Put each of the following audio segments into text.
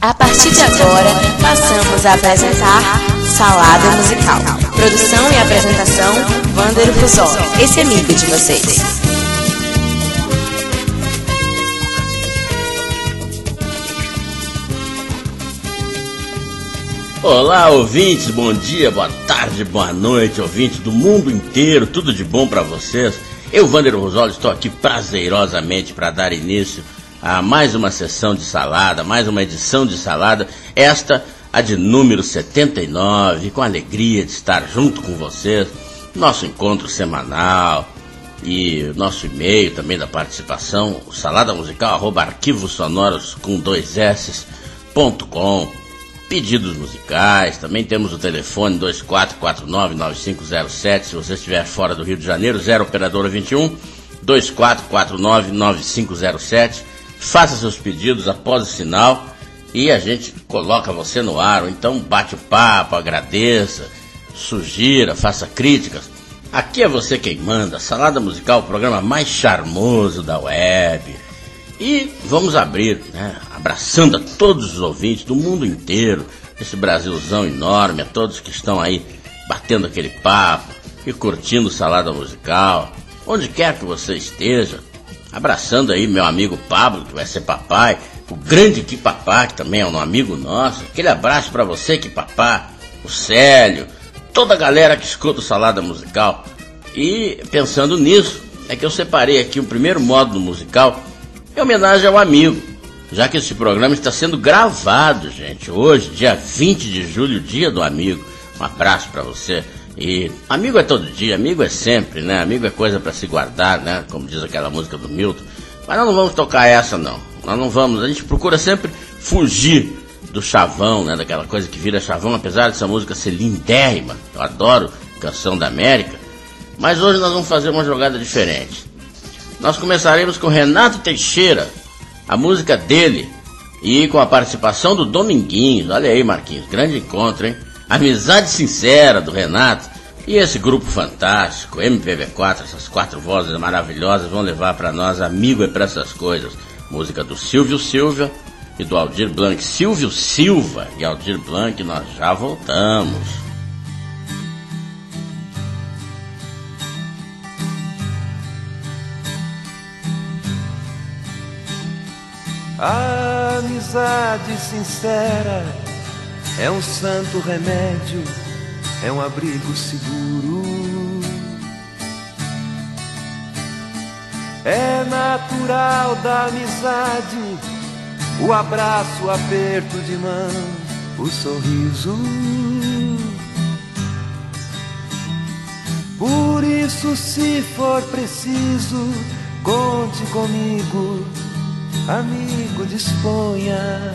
A partir de agora, passamos a apresentar Salada Musical. Produção e apresentação, Wander Rosol, esse amigo de vocês. Olá, ouvintes, bom dia, boa tarde, boa noite, ouvintes do mundo inteiro, tudo de bom pra vocês. Eu, Wander Rosol, estou aqui prazerosamente para dar início a mais uma sessão de salada, mais uma edição de salada, esta a de número 79, com alegria de estar junto com vocês, nosso encontro semanal e nosso e-mail também da participação, saladamusical@arquivosonoros.com, pedidos musicais, também temos o telefone 2449-9507, se você estiver fora do Rio de Janeiro, 0 operadora 21, 2449-9507, faça seus pedidos após o sinal e a gente coloca você no ar, ou então bate o papo, agradeça, sugira, faça críticas. Aqui é você quem manda, Salada Musical, o programa mais charmoso da web. E vamos abrir, né, abraçando a todos os ouvintes do mundo inteiro, esse Brasilzão enorme, a todos que estão aí batendo aquele papo e curtindo Salada Musical, onde quer que você esteja. Abraçando aí meu amigo Pablo, que vai ser papai, o grande Kipapá, que também é um amigo nosso. Aquele abraço pra você, Kipapá, o Célio, toda a galera que escuta o Salada Musical. E pensando nisso, é que eu separei aqui um primeiro módulo musical em homenagem ao amigo, já que esse programa está sendo gravado, gente, hoje, dia 20 de julho, dia do amigo. Um abraço pra você. E amigo é todo dia, amigo é sempre, né? Amigo é coisa pra se guardar, né? Como diz aquela música do Milton. Mas nós não vamos tocar essa, não. Nós não vamos, a gente procura sempre fugir do chavão, né? Daquela coisa que vira chavão, apesar dessa música ser lindérrima. Eu adoro Canção da América. Mas hoje nós vamos fazer uma jogada diferente. Nós começaremos com Renato Teixeira, a música dele, e com a participação do Dominguinhos. Olha aí, Marquinhos, grande encontro, hein? Amizade Sincera, do Renato, e esse grupo fantástico, MPB4, essas 4 vozes maravilhosas, vão levar para nós Amigo é pra essas coisas. Música do Silvio Silva e do Aldir Blanc. Silvio Silva e Aldir Blanc, nós já voltamos. A amizade sincera é um santo remédio, é um abrigo seguro. É natural da amizade o abraço, o aperto de mão, o sorriso. Por isso, se for preciso, conte comigo, amigo, disponha.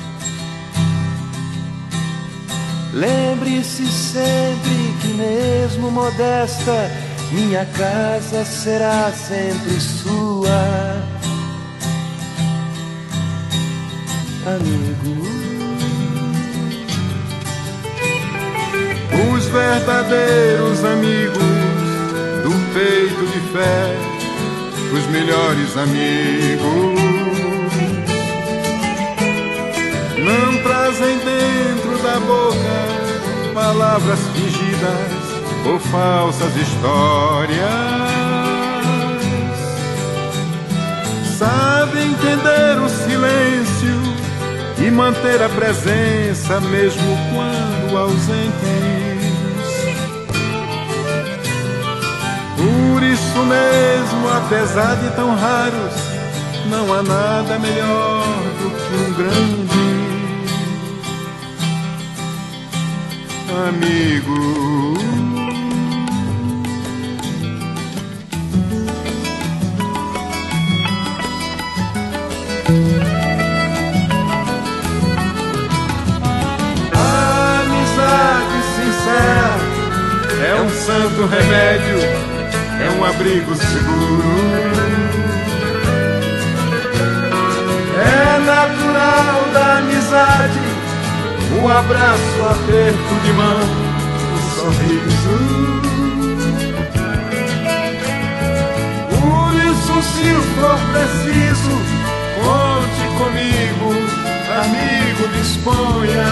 Lembre-se sempre que mesmo modesta, minha casa será sempre sua. Amigo. Os verdadeiros amigos do peito de fé, os melhores amigos, não trazem dentro da boca palavras fingidas ou falsas histórias. Sabem entender o silêncio e manter a presença mesmo quando ausentes. Por isso mesmo, apesar de tão raros, não há nada melhor do que um grande amigo. A amizade sincera é um santo remédio, é um abrigo seguro. É natural da amizade o abraço, o aperto de mão, o sorriso. Por isso, se for preciso, conte comigo, amigo, disponha.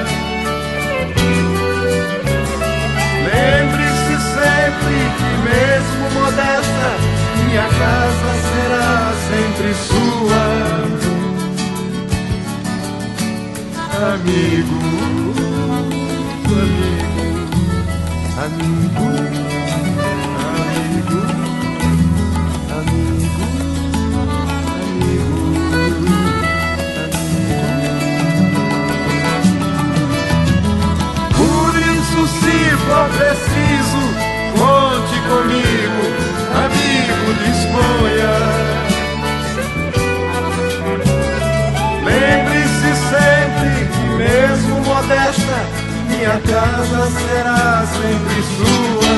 Lembre-se sempre que mesmo modesta, minha casa será sempre sua. Amigo, amigo, amigo, amigo, amigo, amigo, amigo. Por isso, se for preciso, conte comigo, amigo, disponha. Lembre-se sempre que mesmo modesta, minha casa será sempre sua.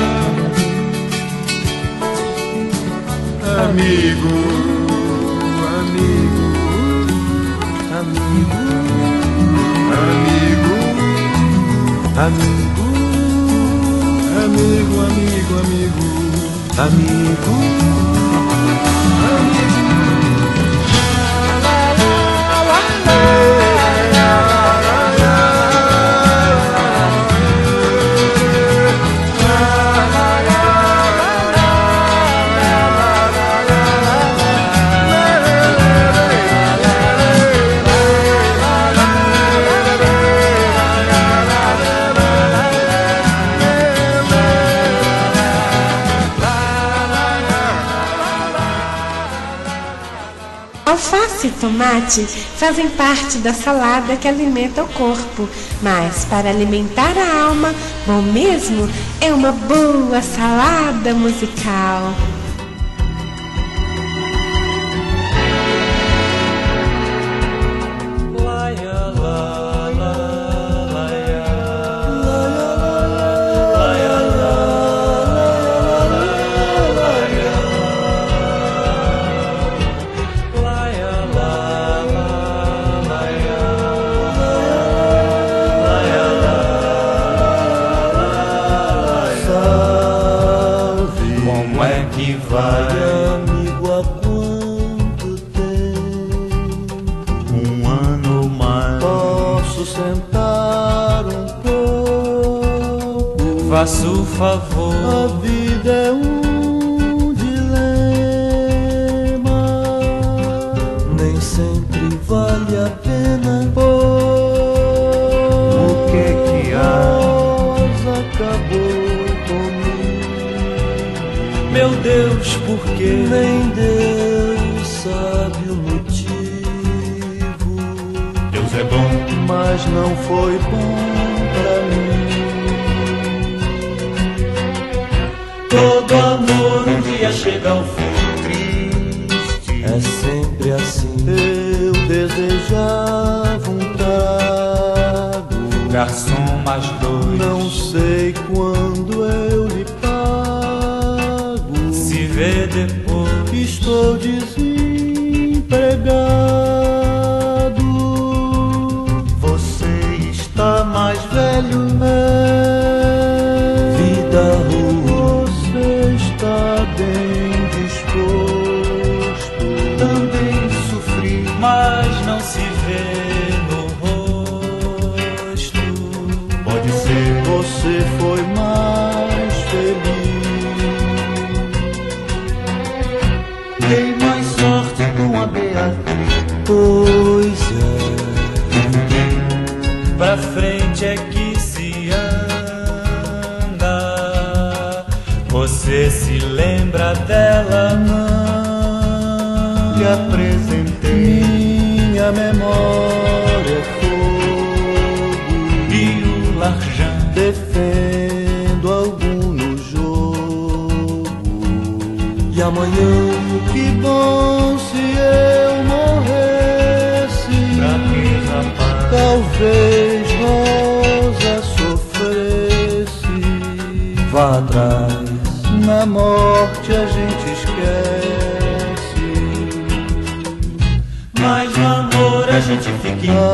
Amigo, amigo, amigo, amigo, amigo, amigo, amigo, amigo, amigo, amigo. Alface e tomate fazem parte da salada que alimenta o corpo, mas para alimentar a alma, bom mesmo é uma boa salada musical. Faça o favor. A vida é um dilema, nem sempre vale a pena. O que há? Acabou comigo. Meu Deus, por quê? Nem Deus sabe o motivo. Deus é bom, mas não foi bom pra mim. Todo amor um dia chega ao fim. Triste é sempre assim. Eu desejava um trago. Garçom, mais dois. Não sei quando eu lhe pago. Se vê depois. Estou desempregado. Você está mais velho. Vida ruim. Está bem disposto. Também sofri, mas não se vê no rosto. Pode ser você foi mais feliz. Dei mais sorte com a Beatriz. Pois é. Pra frente é que se anda. Você se lembra dela? Não lhe apresentei. Minha memória é fogo. E o larjão Defendo algum no jogo. E amanhã, que bom se eu morresse. pra que rapaz? Talvez Rosa sofresse. Vá atrás, na morte a gente esquece. Mas no amor a gente fica em paz.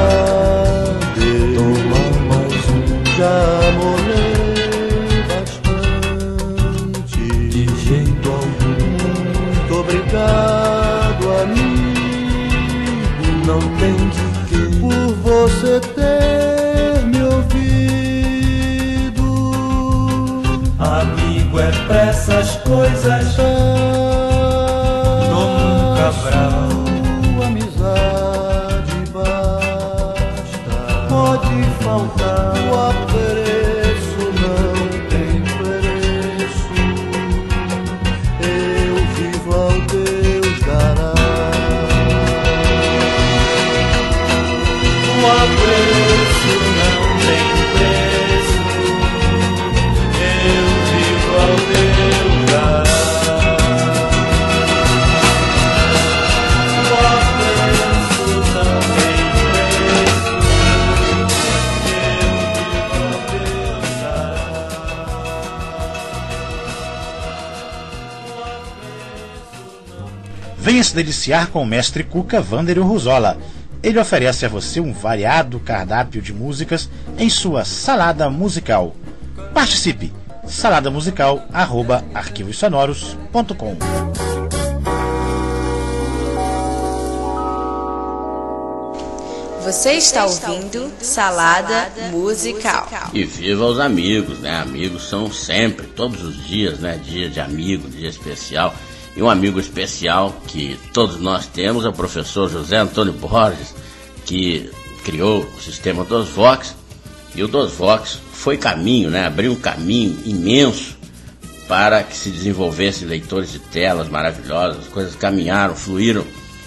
Toma mais um, já molhei bastante. De jeito algum, muito obrigado, amigo. Não tem de que, por você você ter me ouvido. Amigo é pra essas coisas, toma um Cabral. Amizade basta, pode faltar, o apreço não tem preço. Eu vivo ao Deus dará. O apreço não tem preço. Eu vivo ao Deus dará. Venha se deliciar com o mestre Cuca Vânderio Ruzola. Ele oferece a você um variado cardápio de músicas em sua salada musical. Participe! saladamusical@arquivossonoros.com. Você está ouvindo Salada Musical. E viva os amigos, né? Amigos são sempre, todos os dias, né? Dia de amigo, dia especial. E um amigo especial que todos nós temos é o professor José Antônio Borges, que criou o sistema DOSVOX. E o DOSVOX foi caminho, né? Abriu um caminho imenso para que se desenvolvesse leitores de telas maravilhosas. As coisas caminharam, fluíram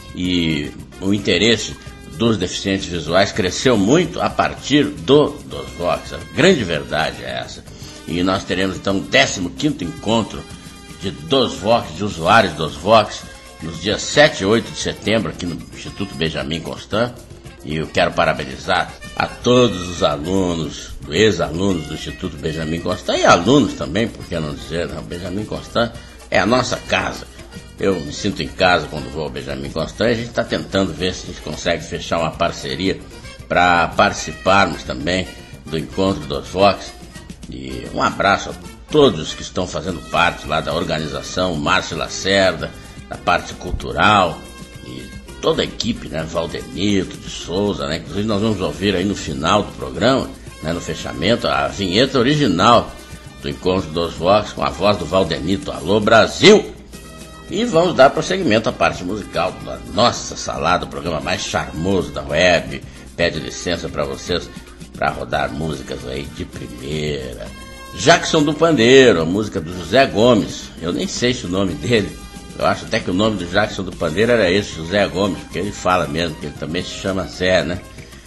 e o interesse dos deficientes visuais cresceu muito a partir do DOSVOX. A grande verdade é essa. E nós teremos então o 15º encontro de DOSVOX, de usuários DOSVOX, nos dias 7 e 8 de setembro, aqui no Instituto Benjamin Constant. E eu quero parabenizar a todos os alunos, ex-alunos do Instituto Benjamin Constant, e alunos também, por que não dizer, né? O Benjamin Constant é a nossa casa. Eu me sinto em casa quando vou ao Benjamin Constant. A gente está tentando ver se a gente consegue fechar uma parceria para participarmos também do encontro DOSVOX. E um abraço a todos que estão fazendo parte lá da organização, Márcio Lacerda, da parte cultural, e toda a equipe, né, Valdenito de Souza, né, inclusive nós vamos ouvir aí no final do programa, né, no fechamento, a vinheta original do encontro DOSVOX com a voz do Valdenito. Alô Brasil! E vamos dar prosseguimento à parte musical da nossa salada, o programa mais charmoso da web. Pede licença para vocês para rodar músicas aí de primeira. Jackson do Pandeiro, a música do José Gomes. Eu nem sei se o nome dele, eu acho até que o nome do Jackson do Pandeiro era esse, José Gomes, porque ele fala mesmo, que ele também se chama Zé, né?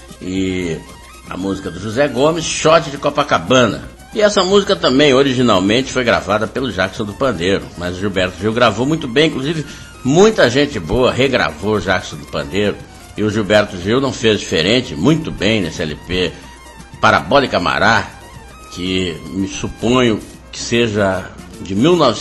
E a música do José Gomes, Shot de Copacabana. E essa música também, originalmente, foi gravada pelo Jackson do Pandeiro, mas o Gilberto Gil gravou muito bem, inclusive muita gente boa regravou o Jackson do Pandeiro, e o Gilberto Gil não fez diferente, muito bem nesse LP Parabólica Mará, que me suponho que seja de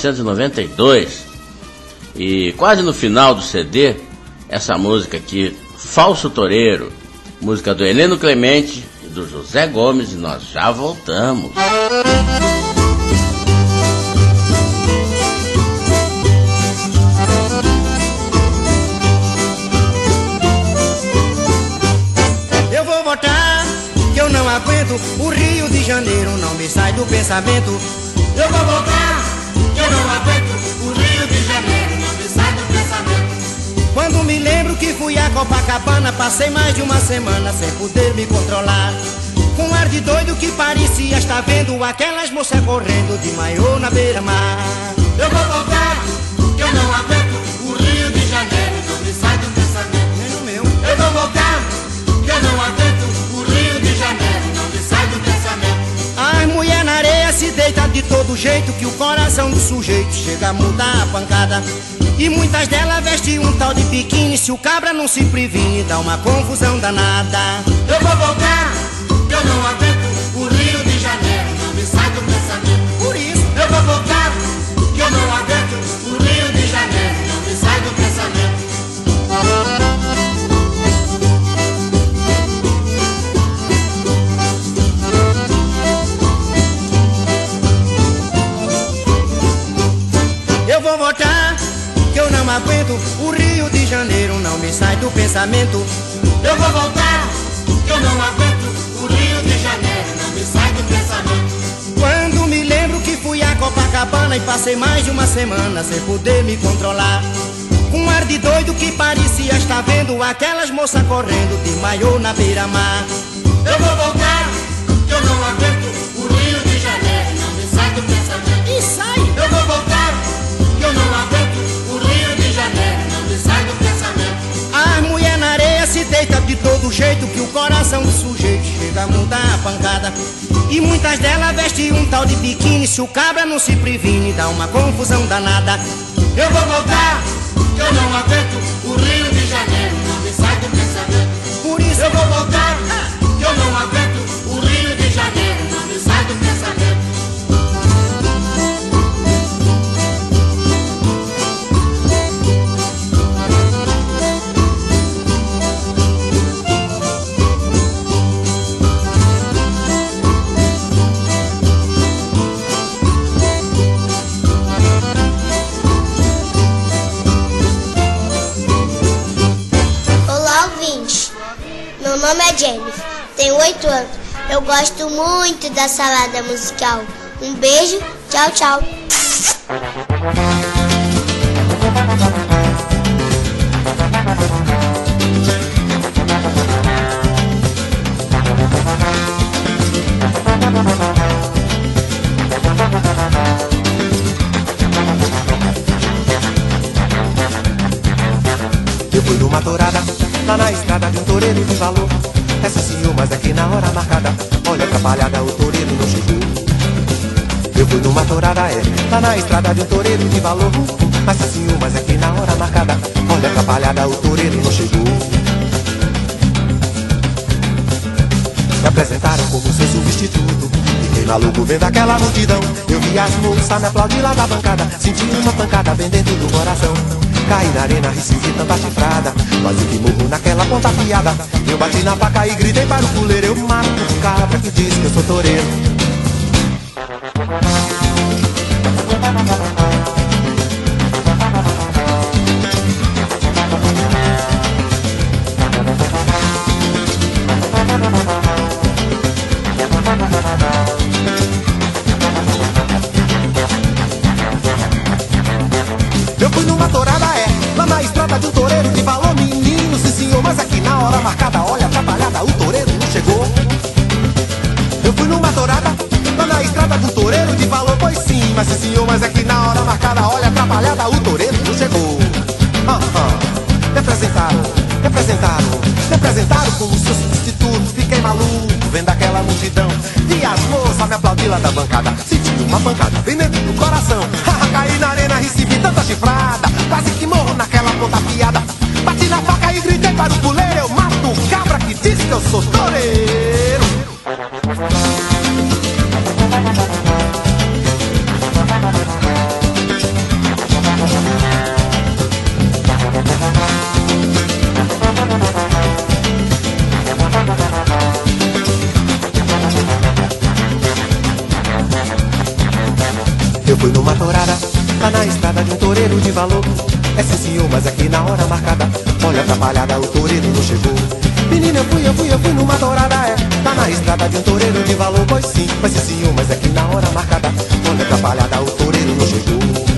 1992, e quase no final do CD, essa música aqui, Falso Toureiro, música do Heleno Clemente e do José Gomes, e nós já voltamos. Eu vou voltar, que eu não aguento, o Rio de Janeiro não me sai do pensamento. Eu vou voltar, que eu não aguento, o Rio de Janeiro não me sai do pensamento. Quando me lembro que fui a Copacabana, passei mais de uma semana sem poder me controlar. Com um ar de doido que parecia estar vendo aquelas moças correndo de maiô na beira-mar. Eu vou voltar, que eu não aguento, o Rio de Janeiro não me sai do pensamento. Nem no meu. Eu vou voltar, que eu não aguento, o Rio de Janeiro não me sai do pensamento. As mulher na areia se deita de todo jeito, que o coração do sujeito chega a mudar a pancada. E muitas delas vestem um tal de biquíni, se o cabra não se previne, dá uma confusão danada. Eu vou voltar, que eu não aguento, o Rio de Janeiro não me sai do pensamento. Por isso, eu vou voltar, que eu não aguento, o Rio de Janeiro não me sai do pensamento. Eu vou voltar, que eu não aguento, o Rio de Janeiro não me sai do pensamento. Eu vou voltar, que eu não aguento, e passei mais de uma semana sem poder me controlar. Um ar de doido que parecia estar vendo aquelas moças correndo de maiô na beira-mar. Eu vou voltar, que eu não aguento o Rio de Janeiro, não me sai do pensamento. E sai! Eu vou voltar, que eu não aguento o Rio de Janeiro, não me sai do pensamento. A mulher na areia se deita de todo jeito que o coração do sujeito chega a mudar a pancada. E muitas delas vestem um tal de biquíni, se o cabra não se previne, dá uma confusão danada. Eu vou voltar, que eu não aguento o Rio de Janeiro, não me sai do pensamento. Por isso eu vou voltar, que eu não aguento o Rio de Janeiro, não me sai do pensamento. Meu nome é Jennifer, tenho 8 anos. Eu gosto muito da salada musical. Um beijo, tchau, tchau. Eu fui numa tourada, lá na estrada de um toureiro de valor. Essa senhor, mas aqui na hora marcada, olha atrapalhada, o toureiro não chegou. Eu fui numa tourada, lá na estrada de um toureiro de valor. Essa senhor, mas aqui na hora marcada, olha atrapalhada, o toureiro não chegou. Me apresentaram como seu substituto, fiquei maluco vendo aquela multidão. Eu vi as moças me aplaudir lá da bancada, senti uma pancada bem dentro do coração. Caí na arena, recebi tanta chifrada, quase que morro naquela ponta afiada. Eu bati na faca e gritei para o fuleiro, eu mato o cabra que diz que eu sou toureiro. Eu fui numa tourada, lá na estrada de um toureiro de valor, menino, sim senhor, mas aqui na hora marcada, olha atrapalhada, o toureiro não chegou. Eu fui numa tourada, lá na estrada de um toureiro de valor, pois sim, mas sim senhor, mas aqui na hora marcada, olha atrapalhada, o toureiro não chegou. Me apresentaram como seu substituto, fiquei maluco vendo aquela multidão. Vi as moças me aplaudir lá da bancada, senti uma pancada bem dentro do coração. Caí na arena, recebi tanta chifrada, quase que morro naquela ponta afiada. Bati na faca e gritei para o puleiro, eu mato o cabra que diz que eu sou toureiro. Eu fui numa tourada, lá na estrada de um toureiro de valor. É sim senhor, mas aqui na hora marcada, olha atrapalhada, o toureiro não chegou. Menina, eu fui numa tourada, lá na estrada de um toureiro de valor. Pois sim, mas sim senhor, mas aqui na hora marcada, olha atrapalhada, o toureiro não chegou.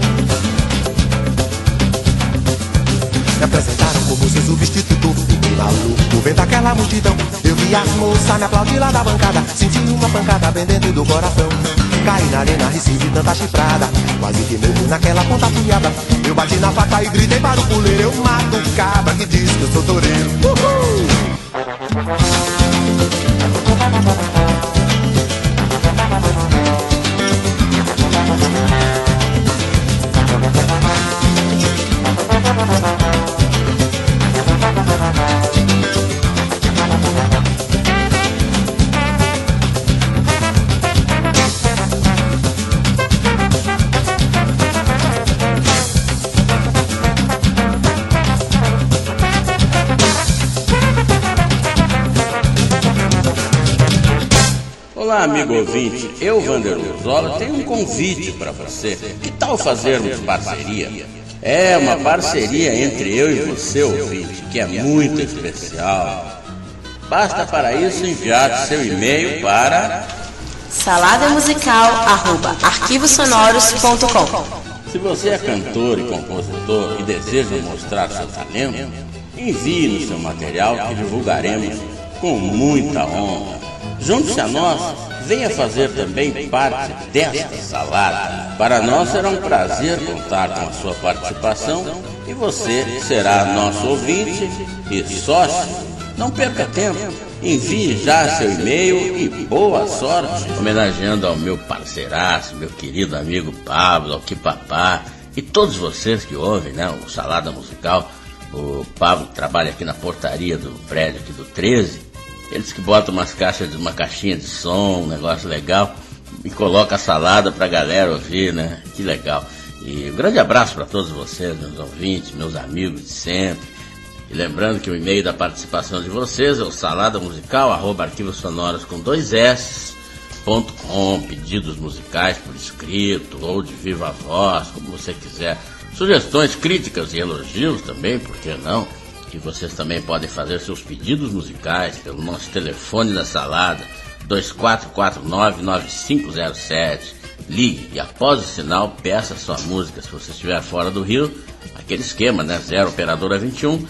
Me apresentaram como seu substituto, fiquei maluco vendo aquela multidão. Eu vi as moças me aplaudir lá da bancada, senti uma pancada bem dentro do coração. Caí na arena, recebi tanta chifrada, quase que morro naquela ponta afiada. Eu bati na faca e gritei para o puleiro, eu mato o cabra que diz que eu sou toureiro. Olá, amigo ouvinte, eu, Vander Ruzola, tenho um convite para você. Que tal fazermos parceria? É uma parceria entre eu e você, ouvinte, que é muito especial. Basta para isso enviar seu e-mail para saladamusical@arquivosonoros.com. Se você é cantor e compositor e deseja mostrar seu talento, envie-nos seu material que divulgaremos com muita honra. Junte-se a nós, venha fazer também parte desta salada. Para nós será um prazer contar com a sua participação e você será nosso ouvinte e sócio. Não perca tempo, envie já seu e-mail e boa sorte. Homenageando ao meu parceiraço, meu querido amigo Pablo, ao Kipapá e todos vocês que ouvem, né, o Salada Musical. O Pablo trabalha aqui na portaria do prédio aqui do 13. Eles que botam uma caixinha de som, um negócio legal, e coloca a salada pra galera ouvir, né? Que legal. E um grande abraço para todos vocês, meus ouvintes, meus amigos de sempre. E lembrando que o e-mail da participação de vocês é o saladamusical@arquivosonoros com 2s.com. Pedidos musicais por escrito ou de viva voz, como você quiser. Sugestões, críticas e elogios também, por que não? Que vocês também podem fazer seus pedidos musicais pelo nosso telefone da salada, 2449-9507. Ligue e após o sinal peça sua música. Se você estiver fora do Rio, aquele esquema, né? 0 operadora 21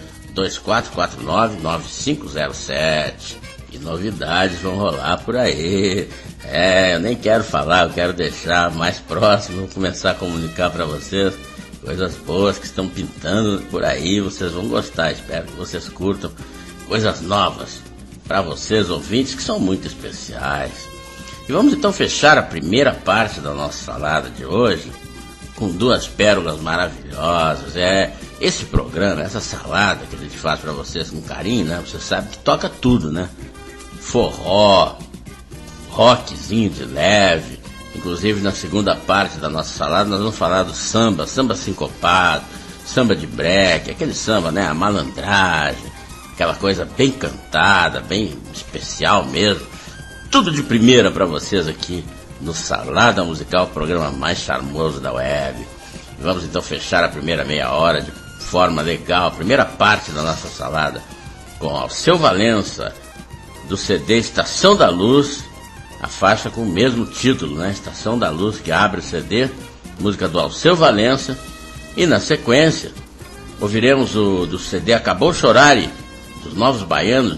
2449-9507. E novidades vão rolar por aí. Eu nem quero falar, eu quero deixar mais próximo, vou começar a comunicar para vocês coisas boas que estão pintando por aí, vocês vão gostar, espero que vocês curtam coisas novas para vocês ouvintes que são muito especiais. E vamos então fechar a primeira parte da nossa salada de hoje com duas pérolas maravilhosas. Esse programa, essa salada que a gente faz para vocês com carinho, né? Você sabe que toca tudo, né? Forró, rockzinho de leve. Inclusive na segunda parte da nossa salada nós vamos falar do samba sincopado, samba de breque, aquele samba, né? A malandragem, aquela coisa bem cantada, bem especial mesmo. Tudo de primeira para vocês aqui no Salada Musical, o programa mais charmoso da web. E vamos então fechar a primeira meia hora de forma legal, a primeira parte da nossa salada com Alceu Valença, do CD Estação da Luz, a faixa com o mesmo título, né? Estação da Luz, que abre o CD, música do Alceu Valença. E na sequência ouviremos do CD Acabou Chorare, dos Novos Baianos,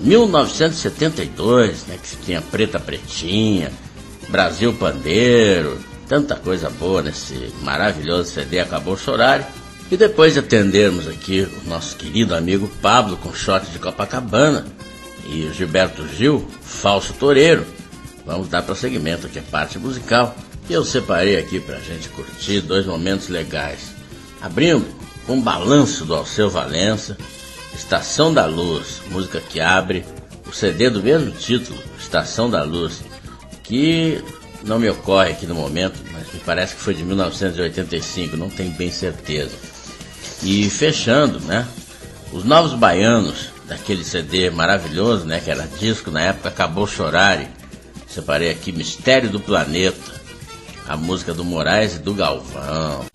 1972, né? Que tinha Preta Pretinha, Brasil Pandeiro, tanta coisa boa nesse maravilhoso CD Acabou Chorare. E depois de atendermos aqui o nosso querido amigo Pablo com Shot de Copacabana e o Gilberto Gil, Falso Toureiro, vamos dar prosseguimento aqui à parte musical. E eu separei aqui pra gente curtir dois momentos legais. Abrindo com um balanço do Alceu Valença, Estação da Luz, música que abre o CD do mesmo título, Estação da Luz, que não me ocorre aqui no momento, mas me parece que foi de 1985, não tenho bem certeza. E fechando, né, os Novos Baianos, daquele CD maravilhoso, né, que era disco na época, Acabou Chorare. Separei aqui Mistério do Planeta, a música do Moraes e do Galvão.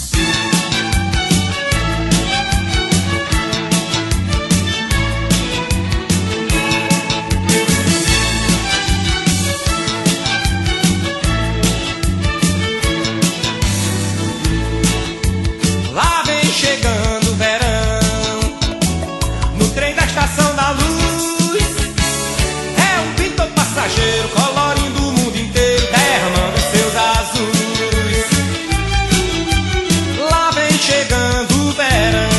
Lá vem chegando o verão, no trem da Estação da Luz, é um pintor passageiro colorindo o mundo inteiro, derramando seus azuis. Lá vem chegando o verão,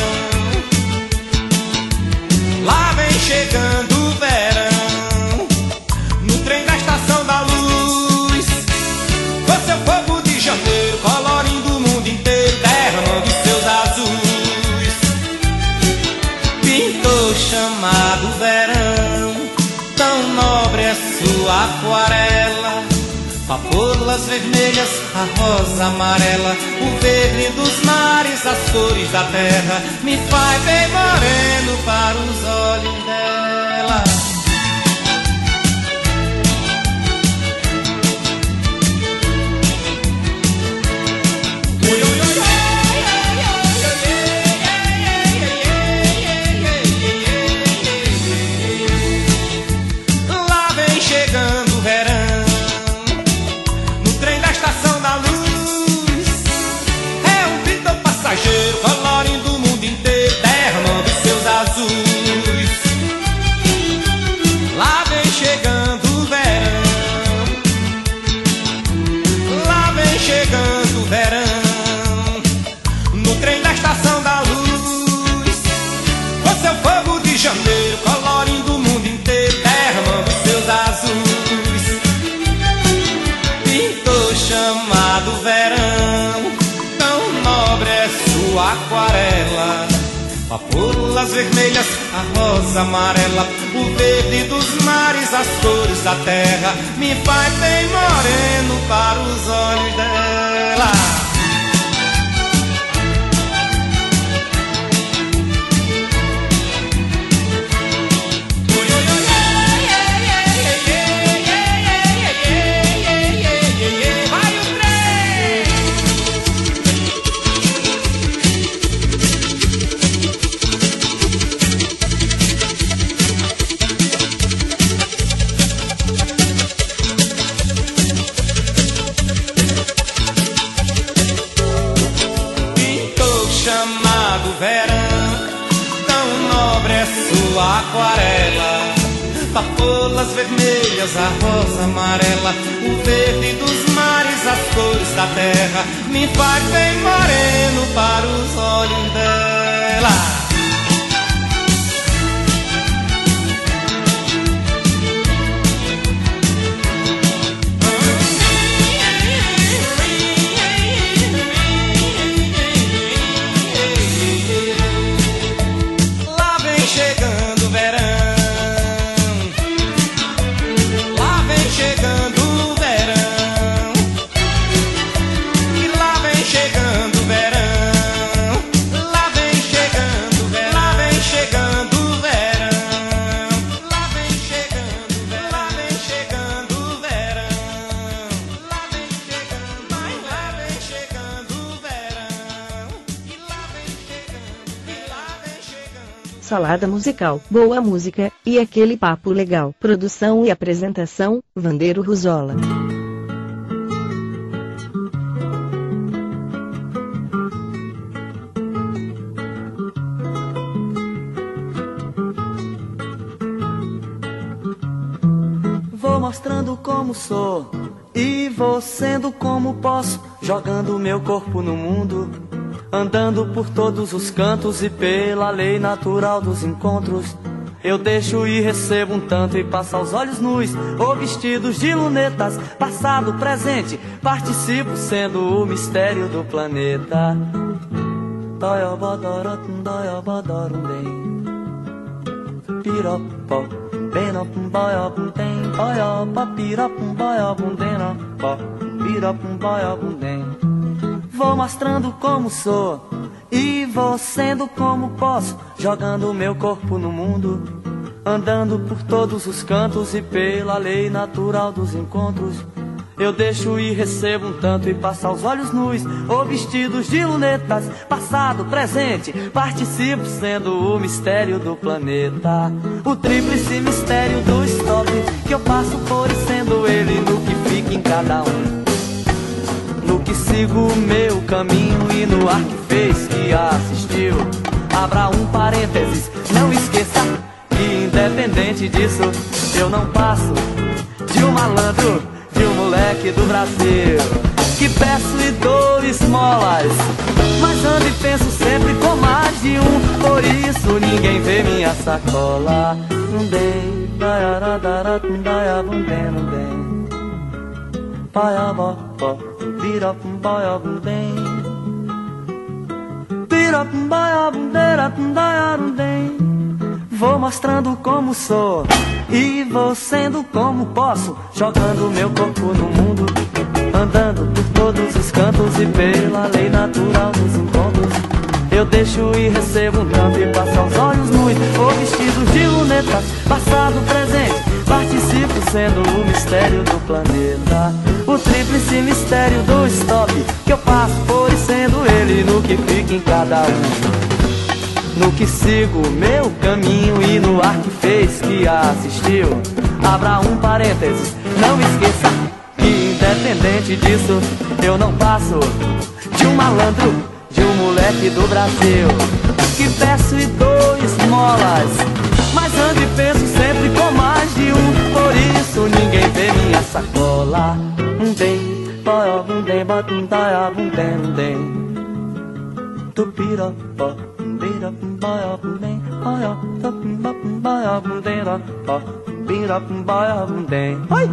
lá vem chegando o verão, no trem da Estação da Luz, com seu povo de janeiro colorindo o mundo inteiro, derramando seus azuis. Pintor chamado verão, tão nobre é sua aquarela, papoulas vermelhas, a rosa amarela, o verde dos mares, as cores da terra, me faz bem moreno para os olhos dela. Lá vem chegando o verão, sua aquarela. Papoulas vermelhas, a rosa amarela, o verde dos mares, as cores da terra, me faz bem moreno para os olhos dela. Aquarela, papoulas vermelhas, a rosa amarela, o verde dos mares, as cores da terra, me faz bem moreno para os olhos dela. Salada musical, boa música, e aquele papo legal. Produção e apresentação, Vandeiro Ruzola. Vou mostrando como sou, e vou sendo como posso, jogando meu corpo no mundo, andando por todos os cantos e pela lei natural dos encontros. Eu deixo e recebo um tanto e passo aos olhos nus, ou vestidos de lunetas, passado, presente, participo sendo o mistério do planeta. Vou mostrando como sou, e vou sendo como posso, jogando meu corpo no mundo, andando por todos os cantos e pela lei natural dos encontros. Eu deixo e recebo um tanto e passo aos olhos nus, ou vestidos de lunetas, passado, presente, participo sendo o mistério do planeta. O tríplice mistério do stop, que eu passo por e sendo ele no que fica em cada um. No que sigo o meu caminho e no ar que fez, que assistiu. Abra um parênteses, não esqueça que independente disso, eu não passo de um malandro, de um moleque do Brasil, que peço e dou esmolas, mas ando e penso sempre com mais de um. Por isso ninguém vê minha sacola. Não dei, vou mostrando como sou, e vou sendo como posso, jogando meu corpo no mundo, andando por todos os cantos e pela lei natural dos encontros. Eu deixo e recebo um tanto e passo aos olhos nus, ou vestidos de lunetas, passado, presente, participo sendo o mistério do planeta. O tríplice mistério do stop, que eu passo por e sendo ele no que fica em cada um. No que sigo meu caminho e no ar que fez, que assistiu. Abra um parênteses, não esqueça que independente disso, eu não passo de um malandro, de um moleque do Brasil, que peço e dou esmolas, mas ando e penso sempre com mais de um. Por isso ninguém vê minha sacola. Oi!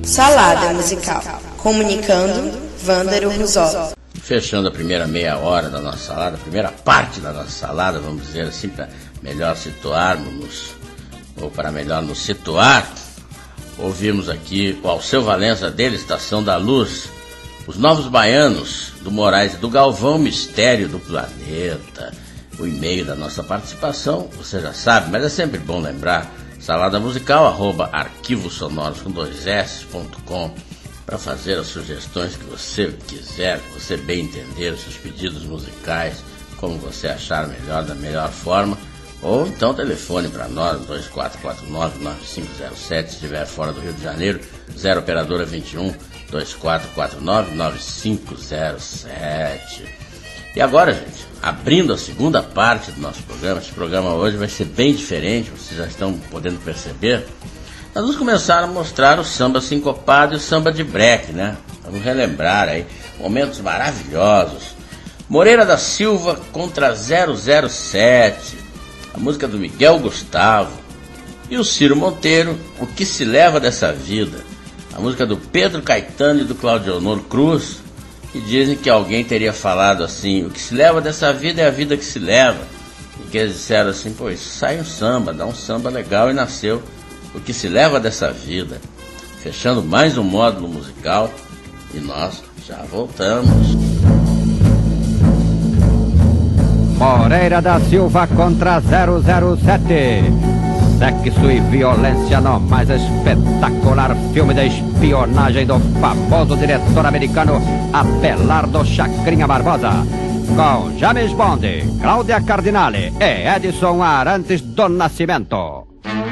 Salada Musical. Comunicando, Vândaro Ruzola. Fechando a primeira meia hora da nossa salada, a primeira parte da nossa salada, vamos dizer assim, para melhor situarmos, ou para melhor nos situar, ouvimos aqui o Alceu Valença dele, Estação da Luz, os Novos Baianos, do Moraes e do Galvão, Mistério do Planeta. O e-mail da nossa participação, você já sabe, mas é sempre bom lembrar, saladamusical@arquivosonoros.com, para fazer as sugestões que você quiser, que você bem entender, os seus pedidos musicais, como você achar melhor, da melhor forma, ou então telefone para nós, 2449-9507, se estiver fora do Rio de Janeiro, 0 operadora 21 2449-9507. E agora, gente, abrindo a segunda parte do nosso programa, esse programa hoje vai ser bem diferente, vocês já estão podendo perceber. Nós vamos começar a mostrar o samba sincopado e o samba de break, né? Vamos relembrar aí momentos maravilhosos. Moreira da Silva contra 007, a música do Miguel Gustavo. E o Ciro Monteiro, O Que Se Leva Dessa Vida, a música do Pedro Caetano e do Claudionor Cruz. E dizem que alguém teria falado assim: o que se leva dessa vida é a vida que se leva. E que eles disseram assim: pô, isso sai um samba, dá um samba legal, e nasceu O Que Se Leva Dessa Vida. Fechando mais um módulo musical, e nós já voltamos. Moreira da Silva contra 007. Sexo e violência no mais espetacular filme de espionagem do famoso diretor americano Abelardo Chacrinha Barbosa, com James Bond, Cláudia Cardinale e Edson Arantes do Nascimento.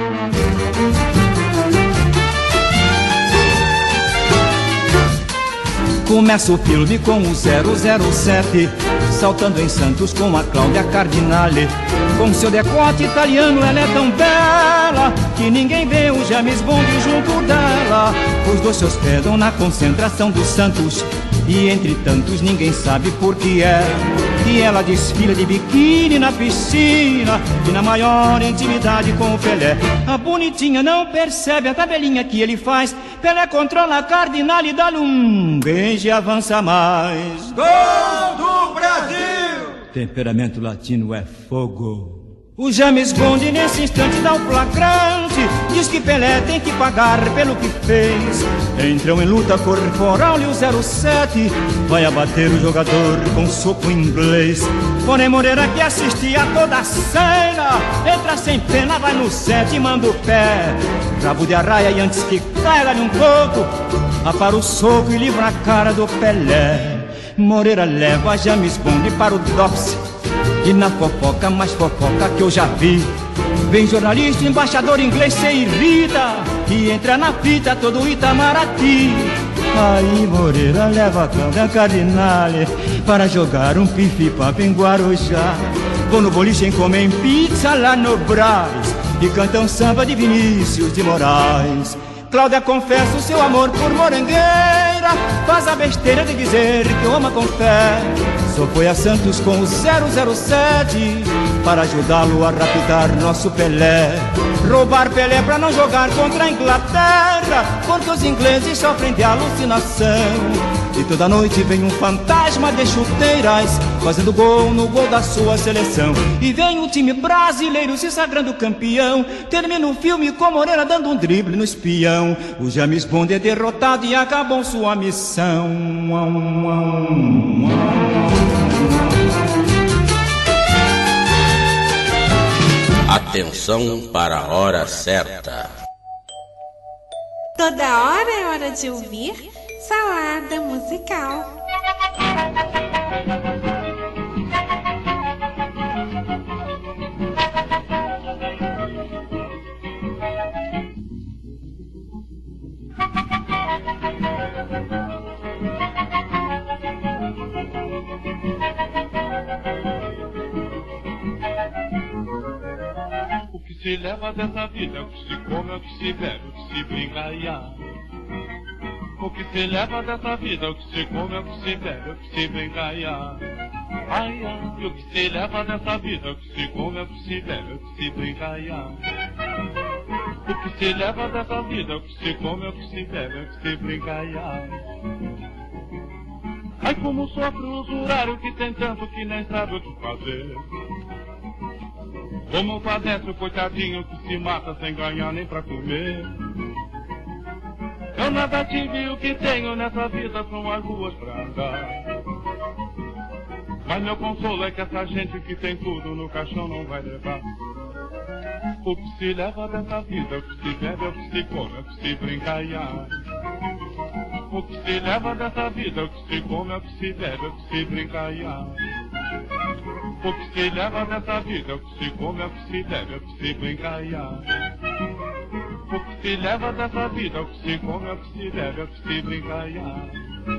Começa o filme com o 007 saltando em Santos com a Cláudia Cardinale. Com seu decote italiano ela é tão bela que ninguém vê o James Bond junto dela. Os dois se hospedam na concentração dos Santos e entre tantos ninguém sabe por que é que ela desfila de biquíni na piscina e na maior intimidade com o Pelé. A bonitinha não percebe a tabelinha que ele faz. Pelé controla a Cardinale e dá-lhe um beijo e avança mais. Gol do Brasil! Temperamento latino é fogo. O James Bond nesse instante dá o flagrante, diz que Pelé tem que pagar pelo que fez. Entram em luta corporal e o 07 vai abater o jogador com soco inglês. Porém Moreira, que assistia a toda a cena, entra sem pena, vai no set e manda o pé. Rabo de arraia e antes que caia-lhe um coco, apara o soco e livra a cara do Pelé. Moreira leva James Bond para o DOPS e na fofoca, mais fofoca que eu já vi, vem jornalista, embaixador inglês, se irrita e entra na fita todo Itamaraty. Aí Moreira leva a Cláudia Cardinale para jogar um pife-papo em Guarujá. Vão no boliche e comem pizza lá no Brás e cantam samba de Vinícius de Moraes. Cláudia confessa o seu amor por Morangueira, faz a besteira de dizer que o ama com fé. Só foi a Santos com o 007 para ajudá-lo a raptar nosso Pelé. Roubar Pelé pra não jogar contra a Inglaterra, porque os ingleses sofrem de alucinação. E toda noite vem um fantasma de chuteiras fazendo gol no gol da sua seleção. E vem o time brasileiro se sagrando campeão. Termina o filme com Moreira dando um drible no espião. O James Bond é derrotado e acabou sua missão. Atenção para a hora certa. Toda hora é hora de ouvir Salada Musical. O que se leva dessa vida, o que se come, o que se bebe, o que se brinca, ia. O que se leva dessa vida, o que se come, o que se bebe, o que se brinca, ia. Ai, ai, o que se leva dessa vida, o que se come, o que se bebe, o que se brinca, ia. O que se leva dessa vida, o que se come, o que se bebe, o que se brinca, ai, ai. Ai, como sofre o usurário que tem tanto que nem sabe o que fazer. Como padece o coitadinho que se mata sem ganhar nem pra comer. Eu nada tive, o que tenho nessa vida são as ruas pra andar. Mas meu consolo é que essa gente que tem tudo no caixão não vai levar. O que se leva dessa vida, o que se bebe, o que se come, o que se brinca, ai, ai. O que se leva dessa vida, o que se come, o que se bebe, o que se brinca, ai, ai. O que se leva dessa vida, o que se come, o que se bebe, o que se brinca, ai, ai. O que se leva dessa vida, o que se come, o que se bebe, o que se brinca, ai, ai.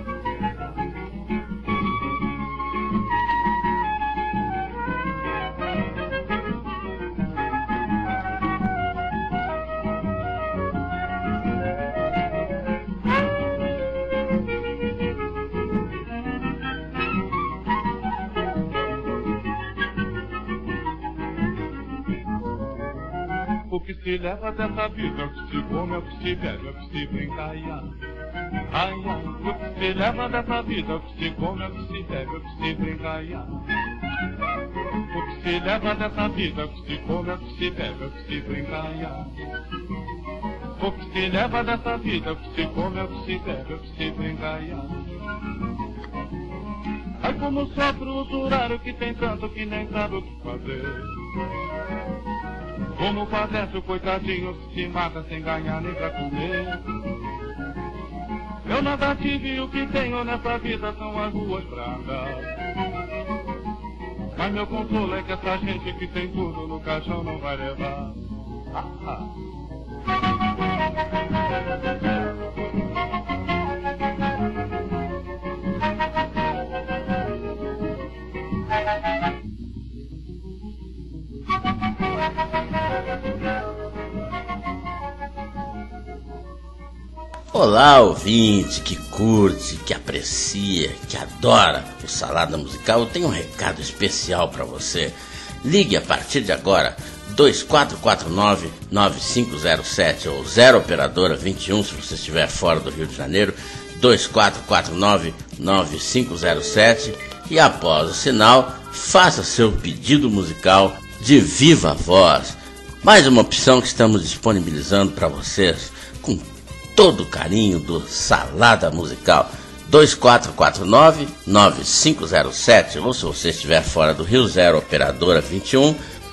O que se leva dessa vida, o que se come, o que se bebe, o que se brinca, ai, ai. Ai, ai. O que se leva dessa vida, o que se come, o que se bebe, o que se brinca, ai, ai. O que se leva dessa vida, o que se come, o que se bebe, o que se brinca, ai, ai. O que se leva dessa vida, o que se come, o que se bebe, o que se brinca, ai, ai. Ai, como sofre o usurário que tem tanto que nem sabe o que fazer. Como padece o coitadinho que se mata sem ganhar nem pra comer. Eu nada tive, o que tenho nessa vida são as ruas pra andar. Mas meu consolo é que essa gente que tem tudo no caixão não vai levar. Olá, ouvinte que curte, que aprecia, que adora o Salada Musical. Eu tenho um recado especial para você. Ligue a partir de agora 2449-9507 ou 0 operadora 21 se você estiver fora do Rio de Janeiro, 2449-9507, e após o sinal faça seu pedido musical de viva voz. Mais uma opção que estamos disponibilizando para vocês com todo o carinho do Salada Musical. 2449-9507, ou se você estiver fora do Rio, 0 operadora 21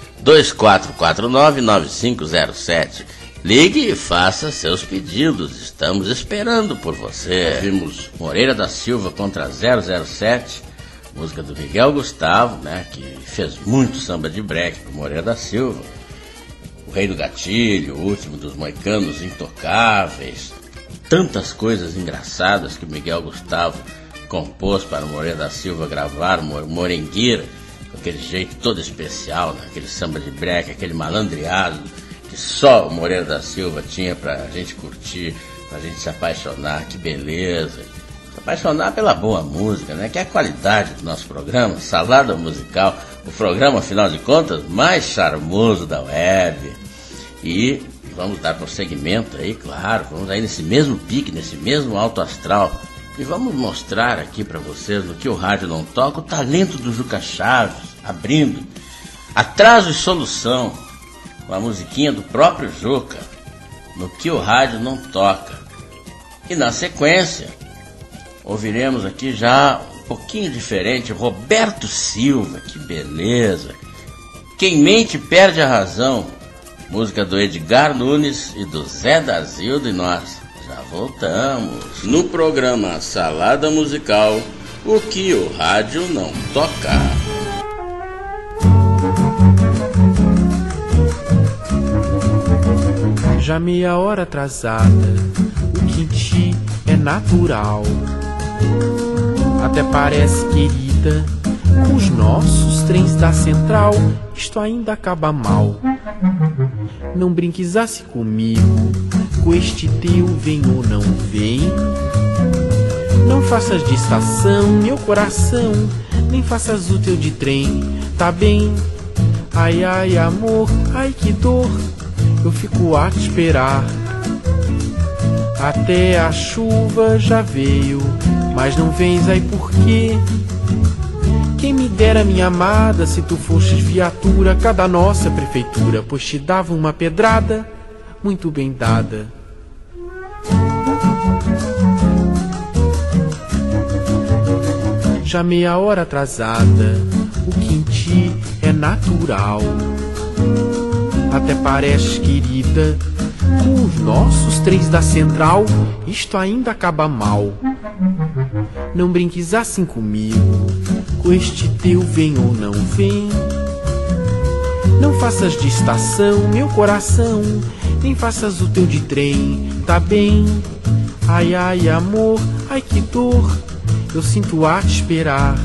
2449-9507. Ligue e faça seus pedidos, estamos esperando por você. Vimos Moreira da Silva contra 007, música do Miguel Gustavo, né, que fez muito samba de break com Moreira da Silva. O Rei do Gatilho, o último dos Moicanos Intocáveis. Tantas coisas engraçadas que o Miguel Gustavo compôs para o Moreira da Silva gravar, Morengueira, com aquele jeito todo especial, né? Aquele samba de break, aquele malandreado que só o Moreira da Silva tinha pra gente curtir, pra gente se apaixonar, que beleza. Se apaixonar pela boa música, né? Que é a qualidade do nosso programa, Salada Musical, o programa, afinal de contas, mais charmoso da web. E vamos dar prosseguimento aí, claro, vamos aí nesse mesmo pique, nesse mesmo alto astral, e vamos mostrar aqui para vocês, no Que o Rádio Não Toca, o talento do Juca Chaves, abrindo Atraso e Solução, uma musiquinha do próprio Juca, no Que o Rádio Não Toca. E na sequência, ouviremos aqui já um pouquinho diferente, Roberto Silva, que beleza, Quem Mente Perde a Razão, música do Edgar Nunes e do Zé da Zilda, e nós já voltamos no programa Salada Musical, o Que o Rádio Não Toca. Já meia hora atrasada, o quinti é natural. Até parece querida, com os nossos trens da central, isto ainda acaba mal. Não brinques assim comigo, com este teu vem ou não vem. Não faças de estação, meu coração, nem faças o teu de trem, tá bem? Ai, ai, amor, ai que dor, eu fico a te esperar. Até a chuva já veio, mas não vens aí por quê? Quem me dera, minha amada, se tu fosses viatura cá da nossa prefeitura, pois te dava uma pedrada muito bem dada. Já meia hora atrasada, o que em ti é natural. Até parece, querida, com os nossos trens da central, isto ainda acaba mal. Não brinques assim comigo, com este teu vem ou não vem. Não faças de estação, meu coração, nem faças o teu de trem, tá bem? Ai, ai, amor, ai que dor, eu sinto a te esperar.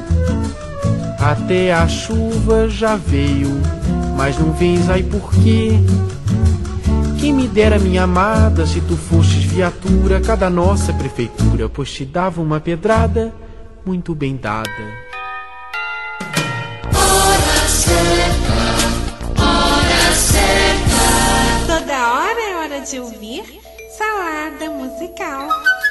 Até a chuva já veio, mas não vens aí por quê? Quem me dera, minha amada, se tu fosses viatura cá da nossa prefeitura, pois te dava uma pedrada muito bem dada. Hora certa, hora certa. Toda hora é hora de ouvir Salada Musical.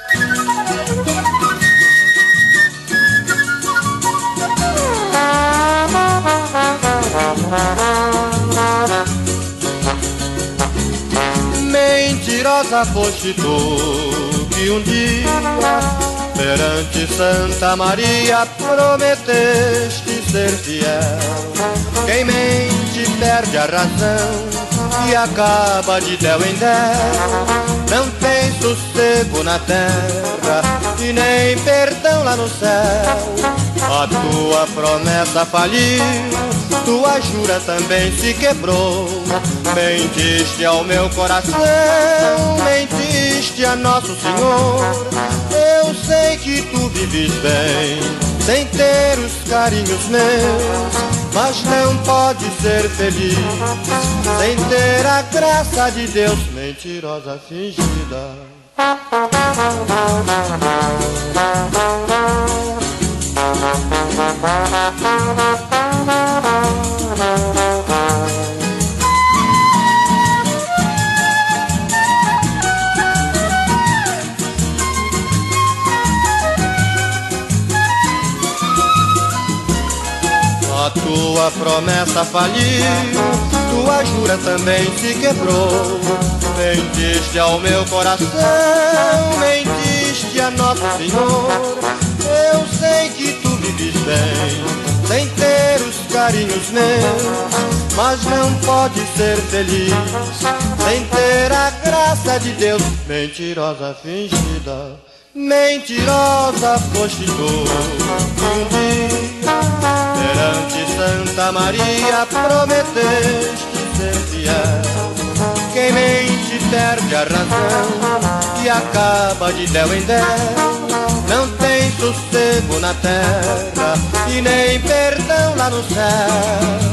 Mentirosa foste tu que um dia perante Santa Maria prometeste ser fiel. Quem mente perde a razão e acaba de del em del. Não tem sossego na terra e nem perdão lá no céu. A tua promessa faliu, tua jura também se quebrou. Mentiste ao meu coração, mentiste a Nosso Senhor. Eu sei que tu vives bem, sem ter os carinhos meus, mas não pode ser feliz sem ter a graça de Deus. Mentirosa fingida. A tua promessa faliu, tua jura também se quebrou. Mentiste ao meu coração, mentiste a Nosso Senhor. Eu sei que tu vives bem, sem ter os carinhos meus, mas não pode ser feliz sem ter a graça de Deus. Mentirosa fingida, mentirosa foste tu que um dia perante Santa Maria prometeste ser fiel. Quem mente perde a razão e acaba de del em del. Não tem sossego na terra e nem perdão lá no céu.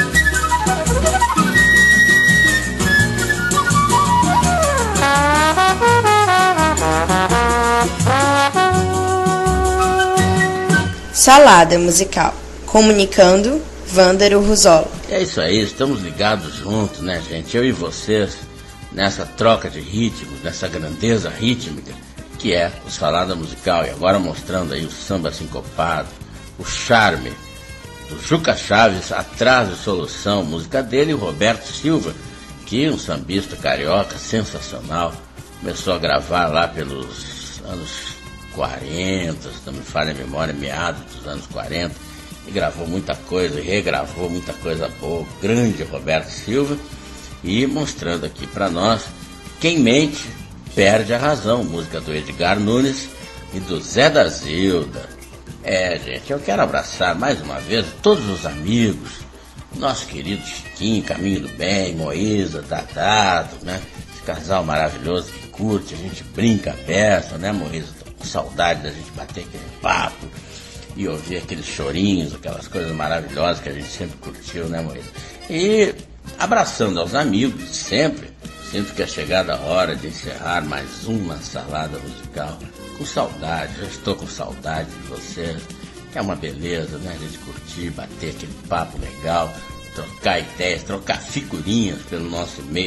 Salada Musical. Comunicando, Vândaro Ruzola. É isso aí, estamos ligados juntos, né, gente? Eu e vocês, nessa troca de ritmos, nessa grandeza rítmica que é o Salada Musical. E agora mostrando aí o samba sincopado, o charme do Juca Chaves, Atraso e Solução, música dele, e o Roberto Silva, que é um sambista carioca sensacional, começou a gravar lá pelos anos 40, se não me falha a memória, meados dos anos 40, e gravou muita coisa, e regravou muita coisa boa, grande Roberto Silva, e mostrando aqui para nós, Quem Mente Perde a Razão, música do Edgar Nunes e do Zé da Zilda. Gente, eu quero abraçar mais uma vez todos os amigos, nosso querido Chiquinho, Caminho do Bem, Moísa, Dadato, né? Esse casal maravilhoso que curte, a gente brinca a peça, né, Moísa? Tô com saudade da gente bater aquele papo e ouvir aqueles chorinhos, aquelas coisas maravilhosas que a gente sempre curtiu, né, Moísa? E abraçando aos amigos, sempre que é chegada a hora de encerrar mais uma Salada Musical. Com saudade, já estou com saudade de vocês. É uma beleza, né, a gente curtir, bater aquele papo legal, trocar ideias, trocar figurinhas pelo nosso e-mail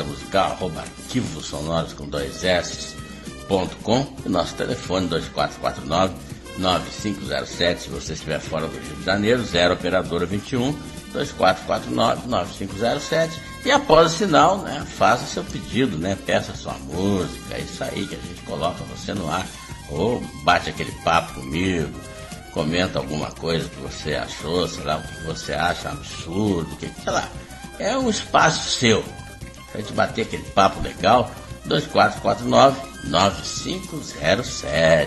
saladamusical@arquivosonoros.com e nosso telefone 2449-9507, se você estiver fora do Rio de Janeiro, 0 operadora 21 2449-9507, e após o sinal, né, faça seu pedido, né, peça sua música, é isso aí que a gente coloca você no ar, ou bate aquele papo comigo, comenta alguma coisa que você achou, sei lá, o que você acha absurdo, sei lá, é um espaço seu, pra gente bater aquele papo legal, 2449-9507,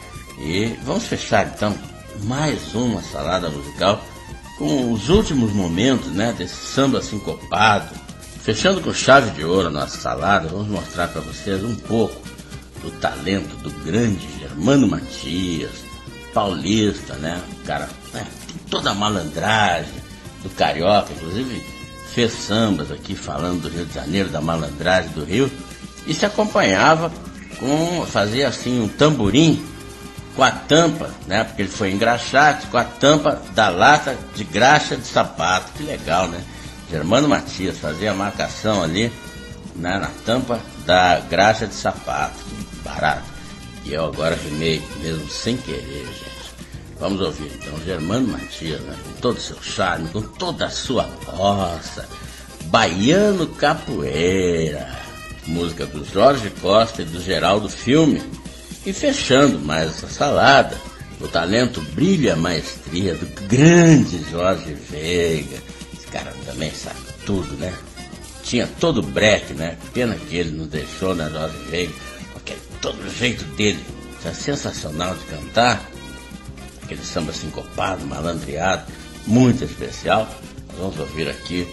e vamos fechar então mais uma salada musical com os últimos momentos, né, desse samba sincopado, fechando com chave de ouro a nossa salada. Vamos mostrar para vocês um pouco do talento do grande Germano Matias, paulista, né, o cara, né, tem toda a malandragem do carioca, inclusive fez sambas aqui falando do Rio de Janeiro, da malandragem do Rio, e se acompanhava com, fazia assim um tamborim com a tampa, né, porque ele foi engraxate, com a tampa da lata de graxa de sapato. Que legal, né? Germano Matias fazia a marcação ali, né, na tampa da graxa de sapato. Que barato. E eu agora rimei mesmo sem querer, gente. Vamos ouvir então Germano Matias, né, com todo o seu charme, com toda a sua roça, Baiano Capoeira, música do Jorge Costa e do Geraldo Filme. E fechando mais essa salada, o talento brilha a maestria do grande Jorge Veiga. Esse cara também sabe tudo, né? Tinha todo o breque, né? Pena que ele não deixou, né, Jorge Veiga? Porque todo o jeito dele é sensacional de cantar. Aquele samba sincopado, malandreado, muito especial. Nós vamos ouvir aqui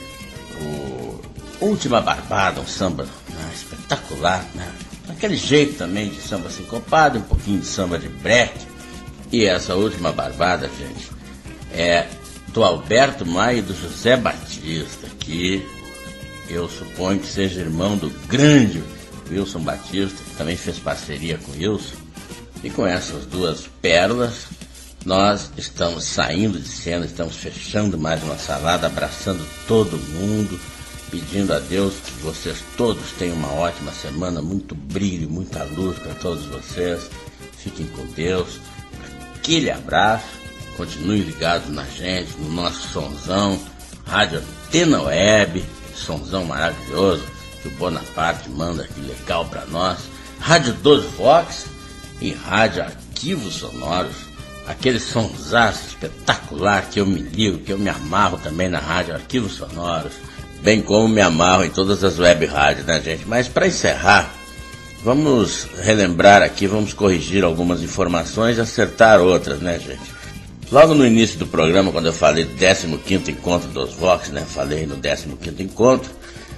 o Última Barbada, um samba, né, espetacular, né? Aquele jeito também de samba sincopado, um pouquinho de samba de breque. E essa Última Barbada, gente, é do Alberto Maia e do José Batista, que eu suponho que seja irmão do grande Wilson Batista, que também fez parceria com o Wilson. E com essas duas pérolas, nós estamos saindo de cena, estamos fechando mais uma salada, abraçando todo mundo, pedindo a Deus que vocês todos tenham uma ótima semana, muito brilho, muita luz para todos vocês. Fiquem com Deus. Aquele abraço. Continuem ligados na gente, no nosso sonzão, Rádio Antena Web, sonzão maravilhoso que o Bonaparte manda aqui legal para nós. Rádio 12 Vox e Rádio Arquivos Sonoros, aquele sonsaço espetacular que eu me ligo, que eu me amarro também na Rádio Arquivos Sonoros, bem como me amarro em todas as web rádios, né, gente? Mas para encerrar, vamos relembrar aqui, vamos corrigir algumas informações e acertar outras, né, gente? Logo no início do programa, quando eu falei do 15º Encontro dos Vox, né, falei no 15º Encontro,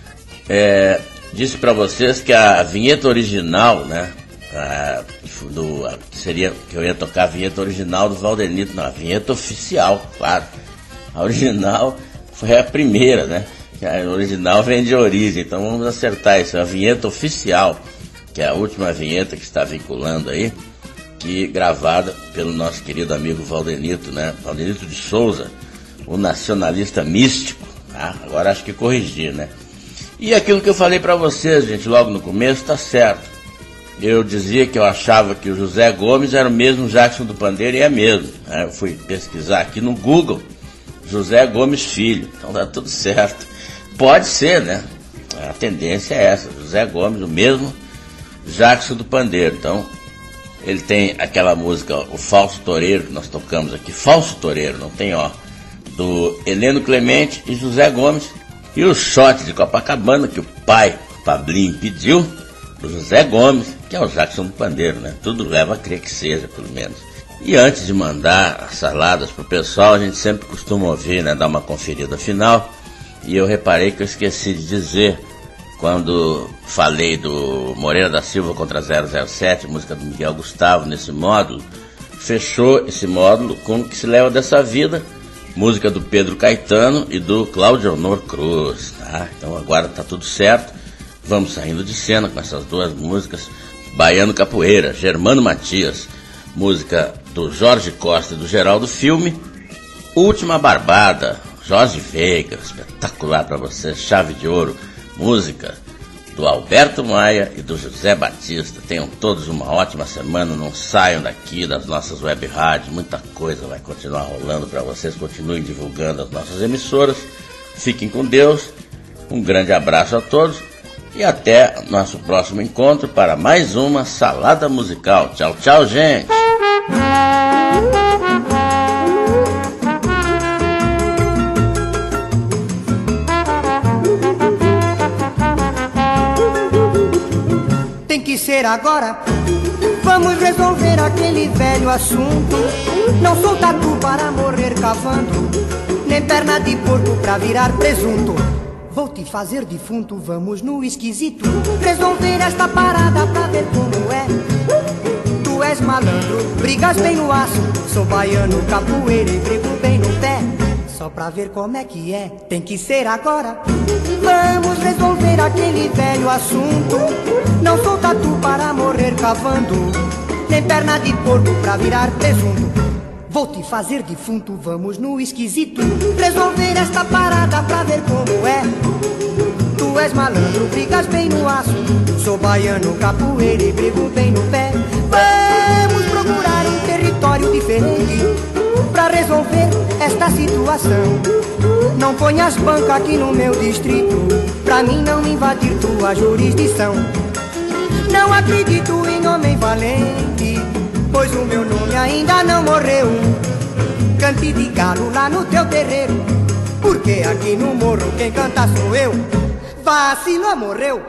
disse para vocês que a vinheta original, né, seria que eu ia tocar a vinheta original do Valdenito, não, a vinheta oficial, claro. A original foi a primeira, né? A original vem de origem, então vamos acertar isso. A vinheta oficial, que é a última vinheta que está vinculando aí, que gravada pelo nosso querido amigo Valdenito, né? Valdenito de Souza, o nacionalista místico. Tá? Agora acho que corrigir, né? E aquilo que eu falei para vocês, gente, logo no começo, tá certo. Eu dizia que eu achava que o José Gomes era o mesmo Jackson do Pandeiro, e é mesmo. Né? Eu fui pesquisar aqui no Google, José Gomes Filho, então tá tudo certo. Pode ser, né? A tendência é essa, José Gomes, o mesmo Jackson do Pandeiro. Então, ele tem aquela música, o Falso Toureiro, que nós tocamos aqui, Falso Toureiro, não tem ó, do Heleno Clemente e José Gomes, e o shot de Copacabana, que o pai, o Pablinho, pediu, do José Gomes, que é o Jackson do Pandeiro, né? Tudo leva a crer que seja, pelo menos. E antes de mandar as saladas pro pessoal, a gente sempre costuma ouvir, né? Dar uma conferida final. E eu reparei que eu esqueci de dizer, quando falei do Moreira da Silva contra 007, música do Miguel Gustavo, nesse módulo, fechou esse módulo com O Que Se Leva Dessa Vida, música do Pedro Caetano e do Cláudio Honor Cruz, tá? Então agora tá tudo certo, vamos saindo de cena com essas duas músicas, Baiano Capoeira, Germano Matias, música do Jorge Costa e do Geraldo Filme, Última Barbada, Jorge Veiga, espetacular para você, Chave de Ouro, música do Alberto Maia e do José Batista. Tenham todos uma ótima semana, não saiam daqui das nossas web rádios, muita coisa vai continuar rolando para vocês, continuem divulgando as nossas emissoras, fiquem com Deus, um grande abraço a todos e até nosso próximo encontro para mais uma Salada Musical. Tchau, tchau, gente! Tem que ser agora, vamos resolver aquele velho assunto. Não sou tatu para morrer cavando, nem perna de porco pra virar presunto. Vou te fazer defunto, vamos no esquisito resolver esta parada pra ver como é. Tu és malandro, brigas bem no aço, sou baiano, capoeira e brigo bem no pé. Só pra ver como é que é, tem que ser agora. Vamos resolver aquele velho assunto. Não sou tatu para morrer cavando, nem perna de porco pra virar presunto. Vou te fazer defunto, vamos no esquisito resolver esta parada pra ver como é. Tu és malandro, brigas bem no aço, sou baiano, capoeira e brigo bem no pé. Vamos procurar um território diferente pra resolver esta situação. Não ponhas banca aqui no meu distrito, pra mim não invadir tua jurisdição. Não acredito em homem valente, pois o meu nome ainda não morreu. Cante de galo lá no teu terreiro, porque aqui no morro quem canta sou eu. Vacilou, morreu.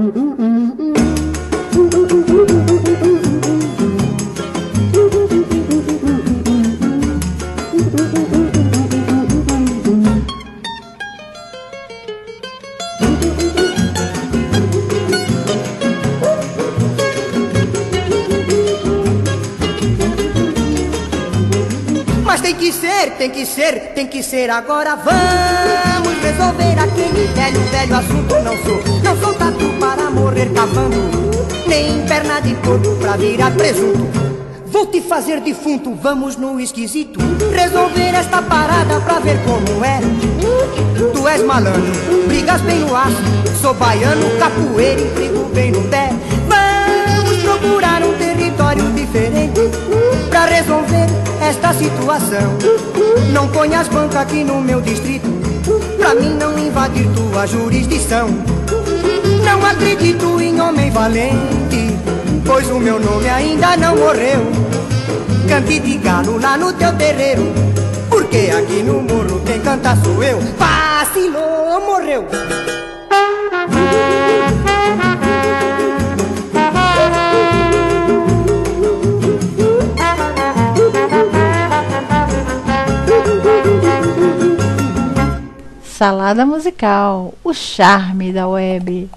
Mas tem que ser agora. Vamos resolver aquele velho assunto. Não sou tatu para morrer cavando, nem perna de porco pra virar presunto. Vou te fazer defunto, vamos no esquisito resolver esta parada pra ver como é. Tu és malandro, brigas bem no aço, sou baiano, capoeira e brigo bem no pé. Vamos procurar um território diferente pra resolver esta situação. Não ponhas banca aqui no meu distrito, pra mim não invadir tua jurisdição. Não acredito em homem valente, pois o meu nome ainda não morreu. Cante de galo lá no teu terreiro, porque aqui no morro quem canta sou eu. Vacilou, morreu. Salada Musical, o charme da web.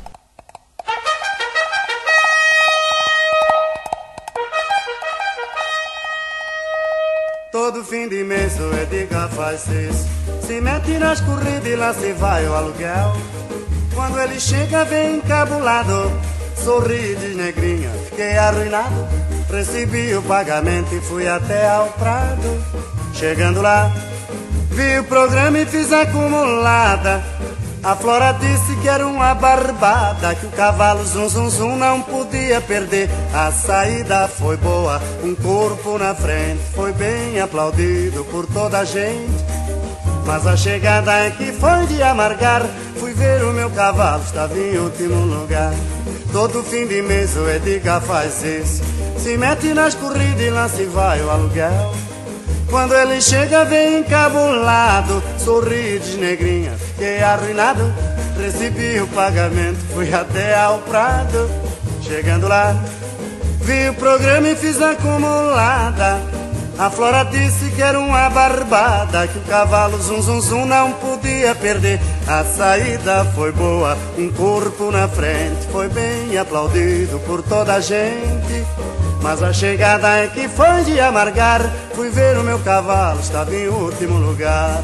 Todo fim de mês o Edgar faz isso, se mete nas corridas e lá se vai o aluguel. Quando ele chega vem encabulado, sorri de negrinha, fiquei arruinado. Recebi o pagamento e fui até ao Prado. Chegando lá, vi o programa e fiz acumulada. A Flora disse que era uma barbada, que o cavalo zum zum zum não podia perder. A saída foi boa, um corpo na frente, foi bem aplaudido por toda a gente. Mas a chegada é que foi de amargar, fui ver o meu cavalo, estava em último lugar. Todo fim de mês o Edgar faz isso, se mete nas corridas e lá se vai o aluguel. Quando ele chega vem encabulado, sorri de negrinha, fiquei arruinado. Recebi o pagamento, fui até ao Prado. Chegando lá, vi o programa e fiz acumulada. A Flora disse que era uma barbada, que o cavalo zum zum zum não podia perder. A saída foi boa, um corpo na frente, foi bem aplaudido por toda a gente. Mas a chegada é que foi de amargar, fui ver o meu cavalo, estava em último lugar.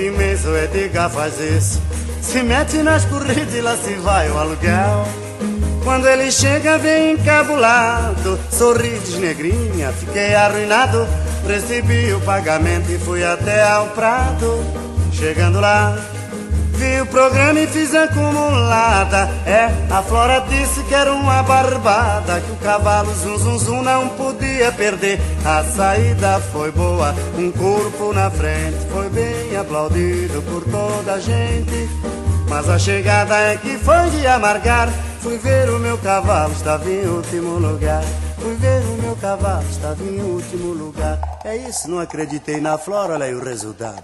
imenso, Edgar faz isso. Se mete nas corridas e lá se vai o aluguel. Quando ele chega vem encabulado, sorri desnegrinha, fiquei arruinado. Recebi o pagamento e fui até ao Prado. Chegando lá, vi o programa e fiz acumulada. A Flora disse que era uma barbada, que o cavalo zum zum zum não podia perder. A saída foi boa, um corpo na frente, foi bem aplaudido por toda a gente. Mas a chegada é que foi de amargar. Fui ver o meu cavalo, estava em último lugar. Fui ver o meu cavalo, estava em último lugar. É isso, não acreditei na Flora, olha aí o resultado.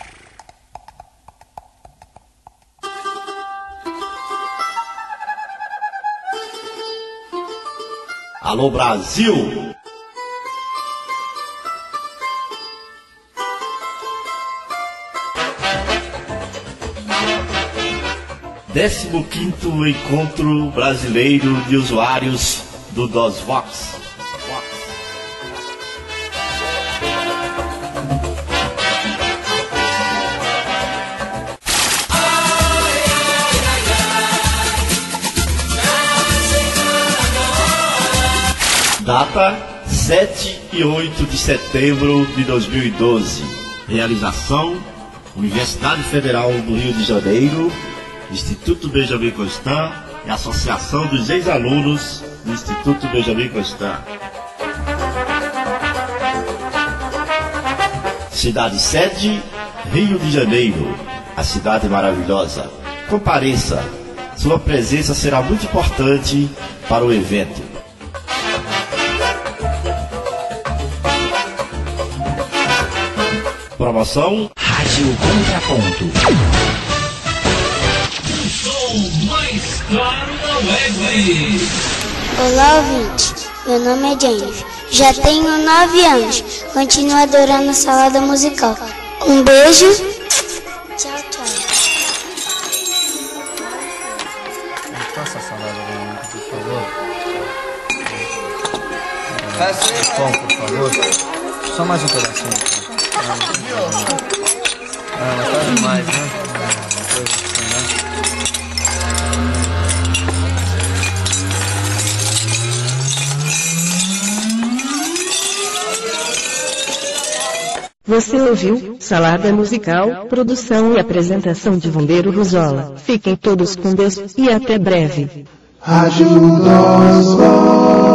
Alô Brasil! Décimo quinto Encontro Brasileiro de Usuários do DOSVox. Data 7 e 8 de setembro de 2012. Realização: Universidade Federal do Rio de Janeiro, Instituto Benjamin Constant e Associação dos Ex-Alunos do Instituto Benjamin Constant. Cidade sede: Rio de Janeiro, a cidade maravilhosa. Compareça, sua presença será muito importante para o evento. Promoção Rádio Contraponto. O som mais claro da web. Olá, ouvinte. Meu nome é Jennifer. Já tenho 9 anos. Continuo adorando a salada musical. Um beijo. Tchau, tchau. Passa a salada, por favor. Pão, por favor. Só mais um pedacinho. Mas tá demais, né? Você ouviu Salada Musical, produção e apresentação de Vandeiro Ruzola. Fiquem todos com Deus e até breve. Rádio DOSVox.